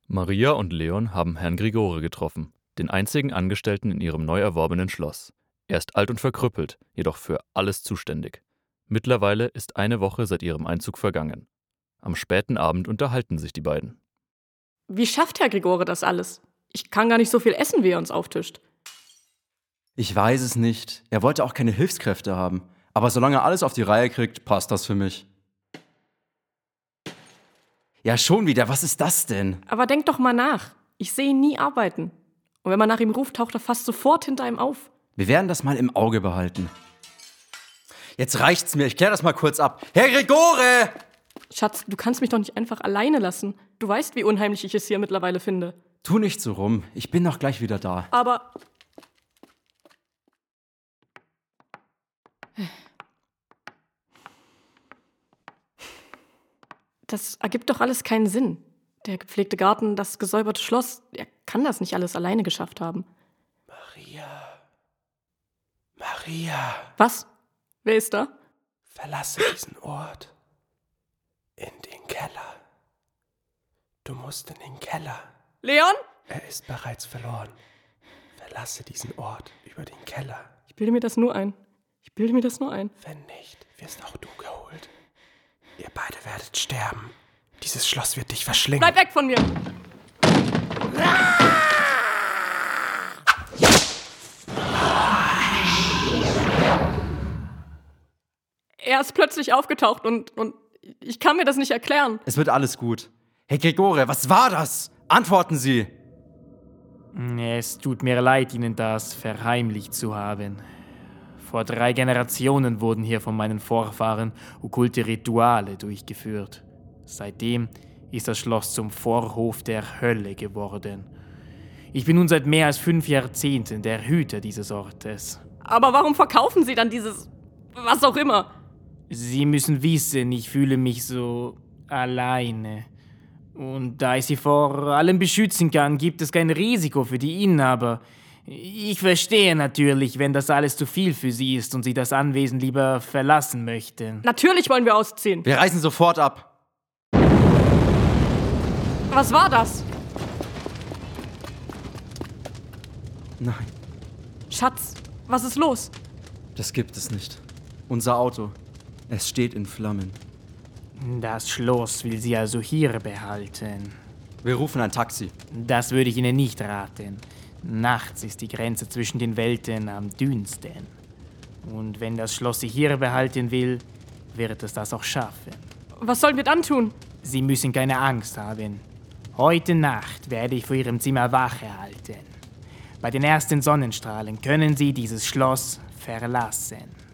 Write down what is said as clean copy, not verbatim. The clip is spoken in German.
Maria und Leon haben Herrn Grigore getroffen, den einzigen Angestellten in ihrem neu erworbenen Schloss. Er ist alt und verkrüppelt, jedoch für alles zuständig. Mittlerweile ist eine Woche seit ihrem Einzug vergangen. Am späten Abend unterhalten sich die beiden. Wie schafft Herr Grigore das alles? Ich kann gar nicht so viel essen, wie er uns auftischt. Ich weiß es nicht. Er wollte auch keine Hilfskräfte haben. Aber solange er alles auf die Reihe kriegt, passt das für mich. Ja, schon wieder. Was ist das denn? Aber denk doch mal nach. Ich sehe ihn nie arbeiten. Und wenn man nach ihm ruft, taucht er fast sofort hinter ihm auf. Wir werden das mal im Auge behalten. Jetzt reicht's mir. Ich klär das mal kurz ab. Herr Grigore! Schatz, du kannst mich doch nicht einfach alleine lassen. Du weißt, wie unheimlich ich es hier mittlerweile finde. Tu nicht so rum. Ich bin noch gleich wieder da. Aber... Das ergibt doch alles keinen Sinn. Der gepflegte Garten, das gesäuberte Schloss, er kann das nicht alles alleine geschafft haben. Maria, Was? Wer ist da? verlasse diesen Ort. In den Keller. Du musst in den Keller. Leon? Er ist bereits verloren. Verlasse diesen Ort über den Keller. Ich bilde mir das nur ein. Wenn nicht, wirst auch du geholt. Ihr beide werdet sterben. Dieses Schloss wird dich verschlingen. Bleib weg von mir! Er ist plötzlich aufgetaucht und ich kann mir das nicht erklären. Es wird alles gut. Herr Grigore, was war das? Antworten Sie! Es tut mir leid, Ihnen das verheimlicht zu haben. Vor 3 Generationen wurden hier von meinen Vorfahren okkulte Rituale durchgeführt. Seitdem ist das Schloss zum Vorhof der Hölle geworden. Ich bin nun seit mehr als 5 Jahrzehnten der Hüter dieses Ortes. Aber warum verkaufen Sie dann dieses... was auch immer? Sie müssen wissen, ich fühle mich so alleine. Und da ich Sie vor allem beschützen kann, gibt es kein Risiko für die Inhaber. Ich verstehe natürlich, wenn das alles zu viel für Sie ist und Sie das Anwesen lieber verlassen möchten. Natürlich wollen wir ausziehen. Wir reisen sofort ab. Was war das? Nein, Schatz, was ist los? das gibt es nicht. Unser Auto. Es steht in Flammen. Das Schloss will Sie also hier behalten. Wir rufen ein Taxi. Das würde ich Ihnen nicht raten. Nachts ist die Grenze zwischen den Welten am dünnsten. Und wenn das Schloss Sie hier behalten will, wird es das auch schaffen. Was sollen wir dann tun? Sie müssen keine Angst haben. Heute Nacht werde ich vor Ihrem Zimmer Wache halten. Bei den ersten Sonnenstrahlen können Sie dieses Schloss verlassen.